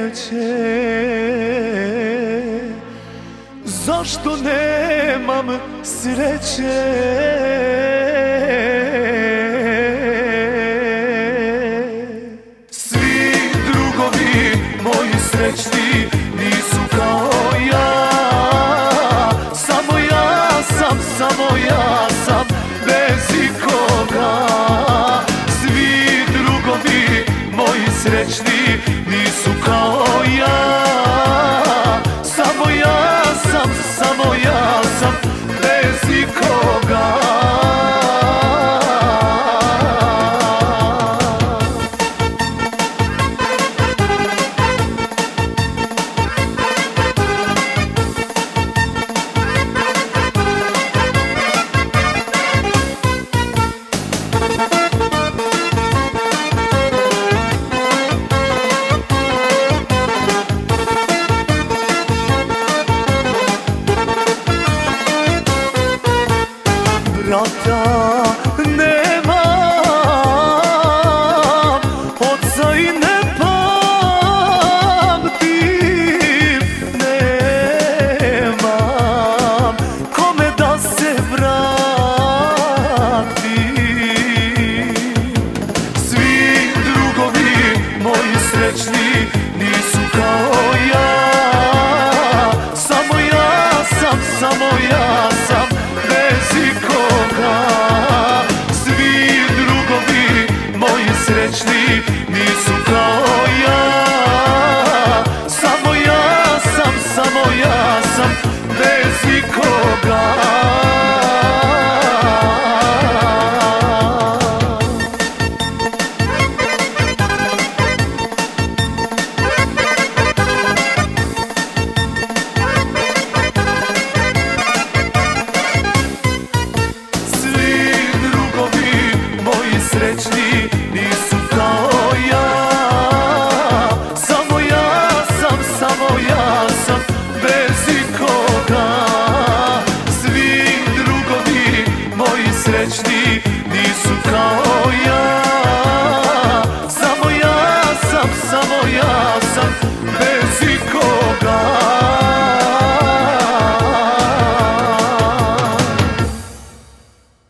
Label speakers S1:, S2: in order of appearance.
S1: neće? Zašto nemam sreće? Svi drugovi moji srećni nisu kao ja. Samo ja sam bez ikoga. Svi drugovi moji srećni nisu kao ja. Samo ja sam bez ikoga. Brata nemam, oca i ne pamtim, nemam kome da se vratim. Svi drugovi moji srećni nisu kao ja. Samo ja sam bez ikoga. Svi drugovi moji srećni nisu kao ja. Samo ja sam bez ikoga. Srećni nisu kao ja. Samo ja sam bez ikoga. Svi drugovi moji srećni nisu kao